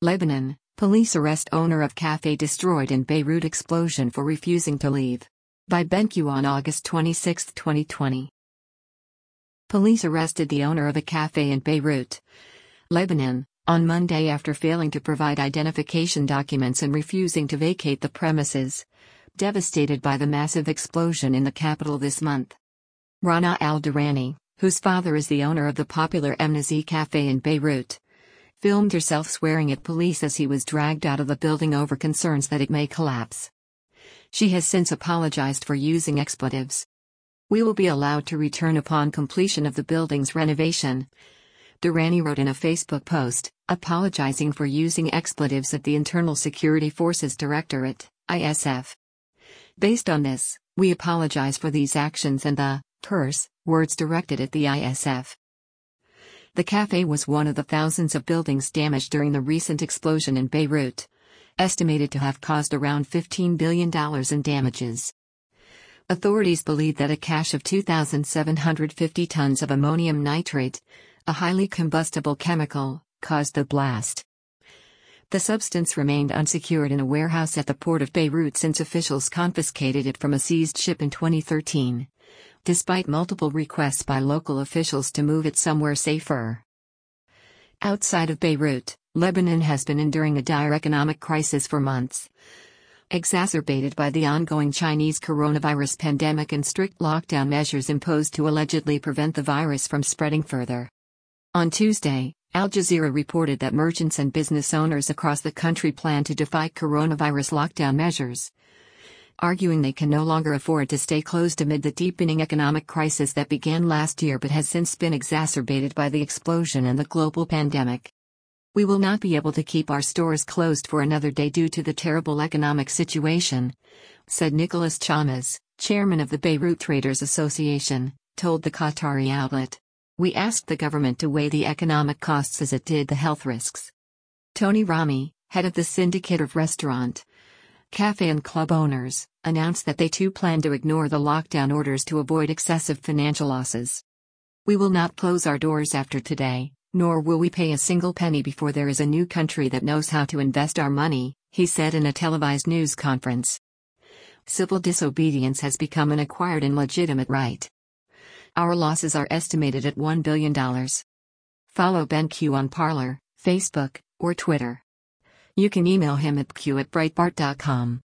Lebanon, police arrest owner of cafe destroyed in Beirut explosion for refusing to leave. By BenQ on August 26, 2020. Police arrested the owner of a cafe in Beirut, Lebanon, on Monday after failing to provide identification documents and refusing to vacate the premises, devastated by the massive explosion in the capital this month. Rana al-Durrani, whose father is the owner of the popular Emnazi cafe in Beirut, filmed herself swearing at police as he was dragged out of the building over concerns that it may collapse. She has since apologized for using expletives. "We will be allowed to return upon completion of the building's renovation," Durrani wrote in a Facebook post, apologizing for using expletives at the Internal Security Forces Directorate, ISF. "Based on this, we apologize for these actions and the curse words directed at the ISF." The cafe was one of the thousands of buildings damaged during the recent explosion in Beirut, estimated to have caused around $15 billion in damages. Authorities believe that a cache of 2,750 tons of ammonium nitrate, a highly combustible chemical, caused the blast. The substance remained unsecured in a warehouse at the port of Beirut since officials confiscated it from a seized ship in 2013. Despite multiple requests by local officials to move it somewhere safer. Outside of Beirut, Lebanon has been enduring a dire economic crisis for months, exacerbated by the ongoing Chinese coronavirus pandemic and strict lockdown measures imposed to allegedly prevent the virus from spreading further. On Tuesday, Al Jazeera reported that merchants and business owners across the country plan to defy coronavirus lockdown measures, arguing they can no longer afford to stay closed amid the deepening economic crisis that began last year but has since been exacerbated by the explosion and the global pandemic. "We will not be able to keep our stores closed for another day due to the terrible economic situation," said Nicholas Chamas, chairman of the Beirut Traders Association, told the Qatari outlet. "We asked the government to weigh the economic costs as it did the health risks." Tony Rami, head of the Syndicate of Restaurant, Cafe and Club Owners, announced that they too plan to ignore the lockdown orders to avoid excessive financial losses. "We will not close our doors after today, nor will we pay a single penny before there is a new country that knows how to invest our money," he said in a televised news conference. "Civil disobedience has become an acquired and legitimate right. Our losses are estimated at $1 billion. Follow BenQ on Parler, Facebook, or Twitter. You can email him at q@breitbart.com.